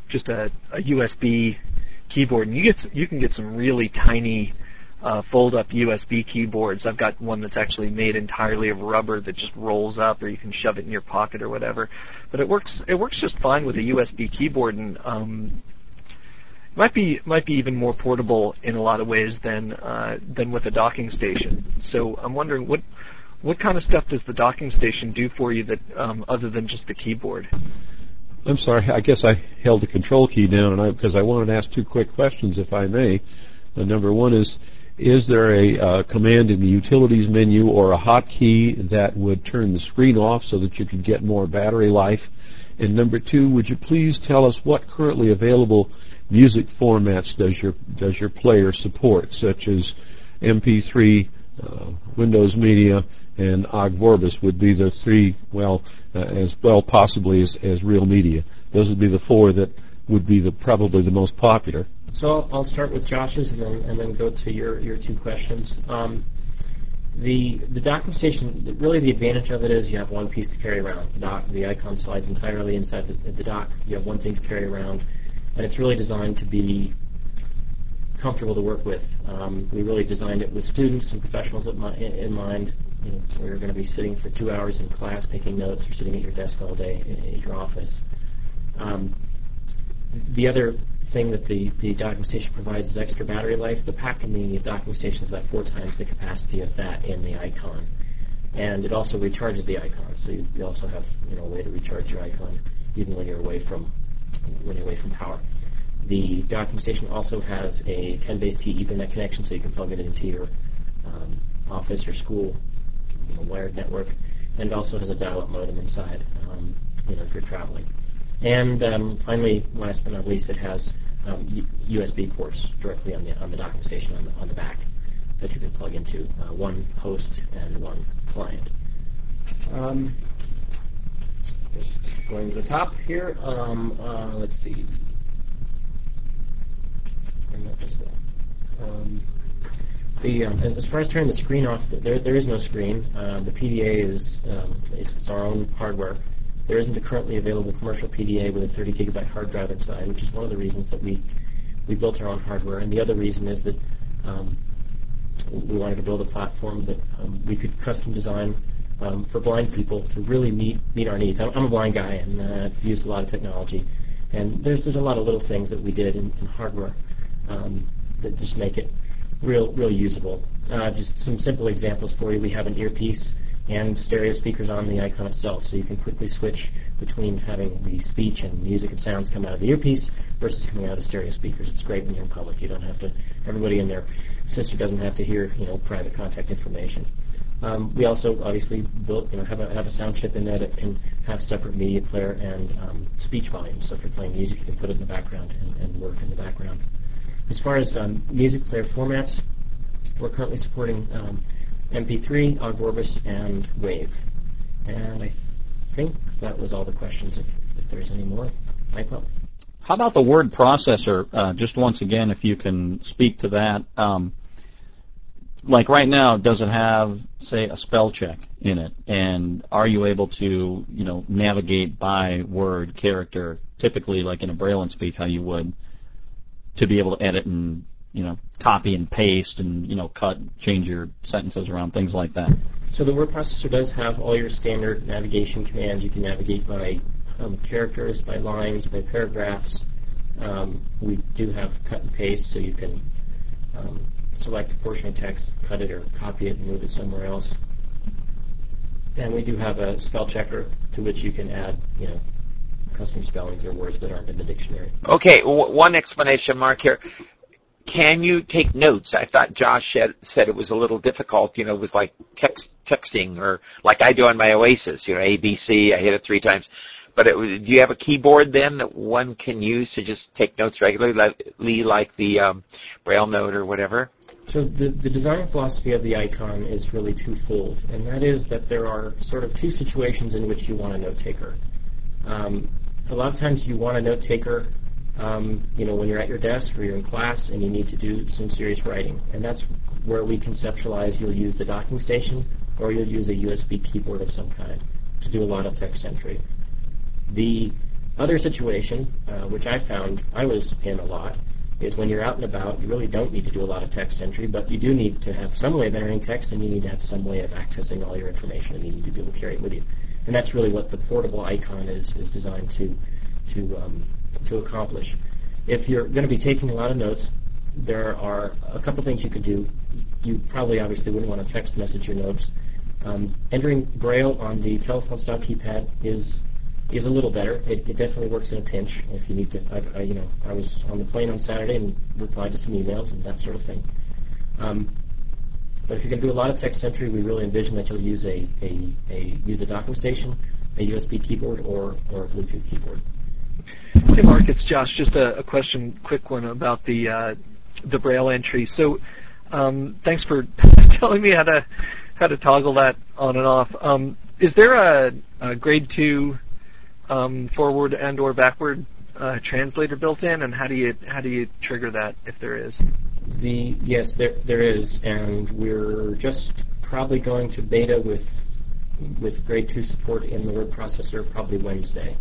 USB keyboard, and you can get some really tiny fold-up USB keyboards. I've got one that's actually made entirely of rubber that just rolls up, or you can shove it in your pocket or whatever. But it works just fine with a USB keyboard, and might be even more portable in a lot of ways than with a docking station. So I'm wondering what kind of stuff does the docking station do for you that other than just the keyboard? I'm sorry. I guess I held the control key down because I wanted to ask two quick questions, if I may. Number one is there a command in the utilities menu or a hotkey that would turn the screen off so that you could get more battery life? And number two, would you please tell us what currently available music formats does your player support, such as MP3, Windows Media, and Ogg Vorbis would be the three, as well possibly as Real Media. Those would be the four that would be probably the most popular. So I'll start with Josh's and then go to your two questions. The docking station, really the advantage of it is you have one piece to carry around. The icon slides entirely inside the dock. You have one thing to carry around, and it's really designed to be comfortable to work with. We really designed it with students and professionals in mind. We're going to be sitting for 2 hours in class taking notes, or sitting at your desk all day in your office. The other thing that the docking station provides is extra battery life. The pack in the docking station is about 4 times the capacity of that in the icon, and it also recharges the icon. So you also have a way to recharge your icon even when you're away from power. The docking station also has a 10BASE-T Ethernet connection, so you can plug it into your office or school wired network, and it also has a dial-up modem inside, if you're traveling. And finally, last but not least, it has USB ports directly on the docking station on the back that you can plug into, one host and one client. Just going to the top here. Let's see. As far as turning the screen off, there is no screen. The PDA is it's our own hardware. There isn't a currently available commercial PDA with a 30 gigabyte hard drive inside, which is one of the reasons that we built our own hardware. And the other reason is that we wanted to build a platform that we could custom design for blind people to really meet our needs. I'm a blind guy, and I've used a lot of technology. And there's a lot of little things that we did in hardware that just make it real usable. Just some simple examples for you. We have an earpiece and stereo speakers on the icon itself, so you can quickly switch between having the speech and music and sounds come out of the earpiece versus coming out of the stereo speakers. It's great when you're in public. You don't have to. Everybody and their sister doesn't have to hear private contact information. We also obviously built, have a sound chip in there that can have separate media player and speech volume. So if you're playing music, you can put it in the background and work in the background. As far as music player formats, we're currently supporting MP3, Ogg Vorbis, and WAV. And I think that was all the questions. If there's any more, pipe up. How about the word processor? Just once again, if you can speak to that. Like right now, does it have, say, a spell check in it? And are you able to, navigate by word, character, typically like in a Braille and speak, how you would, to be able to edit and, copy and paste and, cut, change your sentences around, things like that? So the word processor does have all your standard navigation commands. You can navigate by characters, by lines, by paragraphs. We do have cut and paste, so you can select a portion of text, cut it or copy it and move it somewhere else. And we do have a spell checker to which you can add, custom spellings or words that aren't in the dictionary. Okay, one explanation, Mark, here. Can you take notes? I thought Josh said it was a little difficult. It was like texting, or like I do on my Oasis, ABC, I hit it 3 times. But do you have a keyboard then that one can use to just take notes regularly, like the Braille note or whatever? So the design philosophy of the icon is really twofold, and that is that there are sort of 2 situations in which you want a note taker. A lot of times you want a note taker, when you're at your desk or you're in class and you need to do some serious writing, and that's where we conceptualize you'll use a docking station or you'll use a USB keyboard of some kind to do a lot of text entry. The other situation, which I found I was in a lot, is when you're out and about, you really don't need to do a lot of text entry, but you do need to have some way of entering text, and you need to have some way of accessing all your information, and you need to be able to carry it with you. And that's really what the portable icon is designed to accomplish. If you're going to be taking a lot of notes, there are a couple things you could do. You probably obviously wouldn't want to text message your notes. Entering Braille on the telephone style keypad is a little better. It definitely works in a pinch if you need to. I was on the plane on Saturday and replied to some emails and that sort of thing. But if you're going to do a lot of text entry, we really envision that you'll use a docking station, a USB keyboard, or a Bluetooth keyboard. Hey, Mark, it's Josh. Just a quick one about the Braille entry. So, thanks for telling me how to toggle that on and off. Is there a grade 2 forward and or backward translator built in, and how do you trigger that if there is? Yes, there is, and we're just probably going to beta with grade 2 support in the word processor probably Wednesday.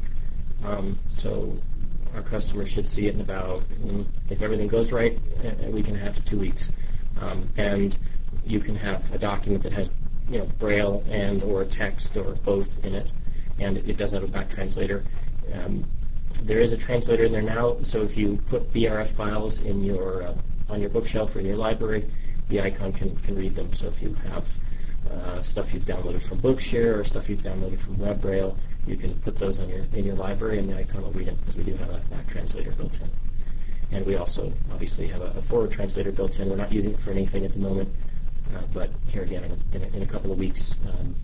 So our customers should see it in about, if everything goes right, we can have 2 weeks, and you can have a document that has Braille and or text or both in it, and it does have a back translator. There is a translator in there now, so if you put BRF files in your on your bookshelf or in your library, the icon can read them. So if you have stuff you've downloaded from Bookshare or stuff you've downloaded from WebBraille, you can put those in your library, and the icon will read it, because we do have a back translator built in. And we also obviously have a forward translator built in. We're not using it for anything at the moment, but here again, in a couple of weeks,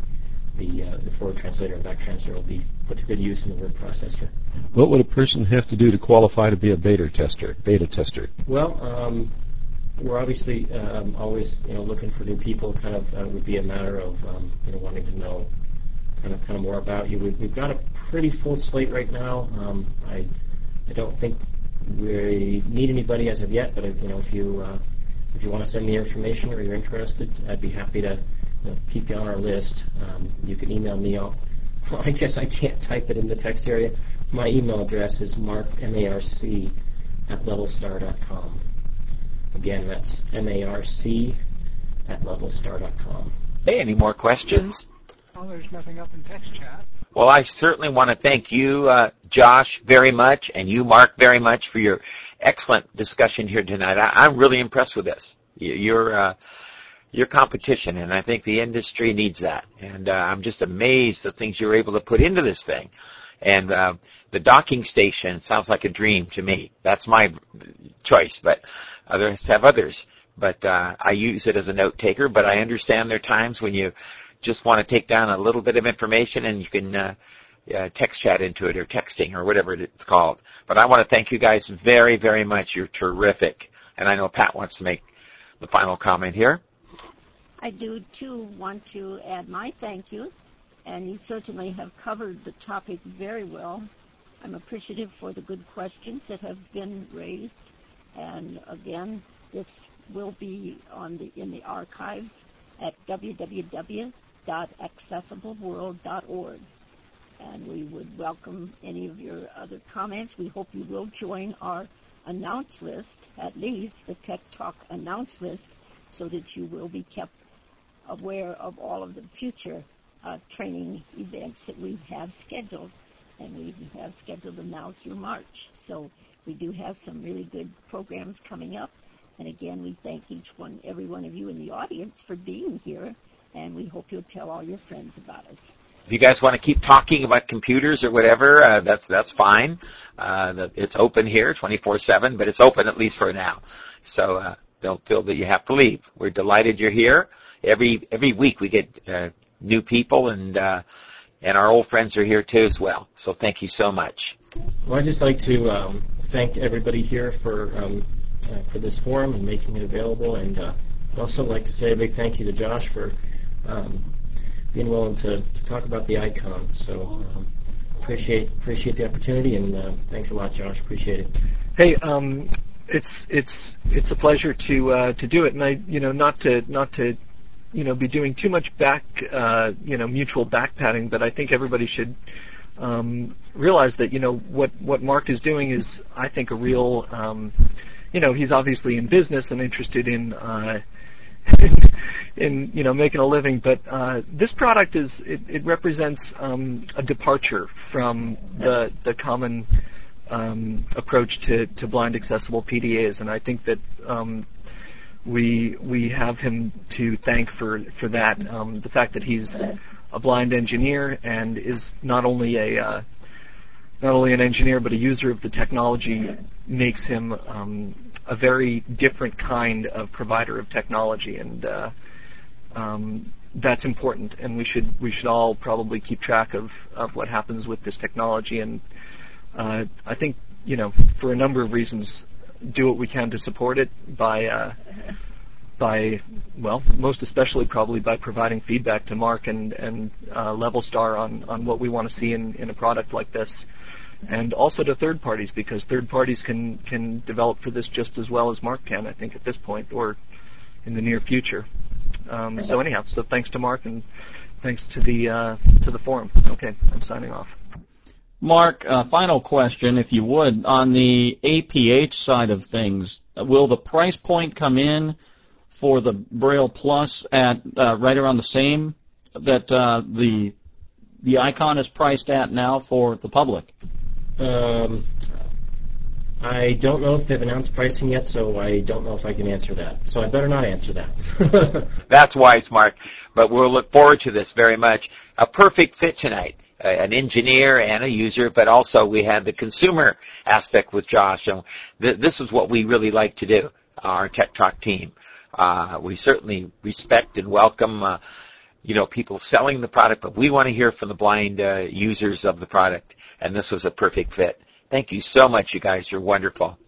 the forward translator and back translator will be put to good use in the word processor. What would a person have to do to qualify to be a beta tester? Well, we're obviously always looking for new people. Kind of would be a matter of wanting to know kind of more about you. We've got a pretty full slate right now. I don't think we need anybody as of yet, but if you want to send me information or you're interested, I'd be happy to keep you on our list. You can email me. I guess I can't type it in the text area. My email address is mark@levelstar.com. Again, that's marc@levelstar.com. Hey, any more questions? Well, there's nothing up in text chat. Well, I certainly want to thank you, Josh, very much, and you, Mark, very much for your excellent discussion here tonight. I'm really impressed with this. Your competition, and I think the industry needs that. And I'm just amazed the things you're able to put into this thing. And the docking station sounds like a dream to me. That's my choice, but others have others. but I use it as a note taker. But I understand there are times when you just want to take down a little bit of information and you can text chat into it or texting or whatever it's called. But I want to thank you guys very, very much. You're terrific. And I know Pat wants to make the final comment here. I do, too, want to add my thank you, and you certainly have covered the topic very well. I'm appreciative for the good questions that have been raised, and again, this will be in the archives at www.accessibleworld.org, and we would welcome any of your other comments. We hope you will join our announce list, at least the Tech Talk announce list, so that you will be kept aware of all of the future training events that we have scheduled, and we have scheduled them now through March. So we do have some really good programs coming up, and again, we thank every one of you in the audience for being here, and we hope you'll tell all your friends about us. If you guys want to keep talking about computers or whatever, that's fine. It's open here 24/7, but it's open at least for now. So don't feel that you have to leave. We're delighted you're here. Every week we get new people, and our old friends are here too as well. So thank you so much. Well, I'd just like to thank everybody here for this forum and making it available, and I'd also like to say a big thank you to Josh for being willing to talk about the icon. So appreciate the opportunity, and thanks a lot, Josh. Appreciate it. Hey, it's a pleasure to do it, and I not to be doing too much mutual back patting, but I think everybody should realize that what Mark is doing is, I think, a real he's obviously in business and interested in making a living, but this product it represents a departure from the common approach to blind accessible PDAs, and I think that we have him to thank for that. The fact that he's a blind engineer and is not only an engineer but a user of the technology makes him a very different kind of provider of technology, and that's important. And we should all probably keep track of what happens with this technology. And I think for a number of reasons, do what we can to support it by most especially probably by providing feedback to Mark and Levelstar on what we want to see in a product like this, and also to third parties, because third parties can develop for this just as well as Mark can, I think, at this point or in the near future. So thanks to Mark, and thanks to the forum. Okay, I'm signing off. Mark, final question, if you would. On the APH side of things, will the price point come in for the Braille Plus at right around the same that the icon is priced at now for the public? I don't know if they've announced pricing yet, so I don't know if I can answer that. So I better not answer that. That's wise, Mark. But we'll look forward to this very much. A perfect fit tonight. An engineer and a user, but also we had the consumer aspect with Josh. So this is what we really like to do, our Tech Talk team. We certainly respect and welcome people selling the product, but we want to hear from the blind users of the product, and this was a perfect fit. Thank you so much, you guys. You're wonderful.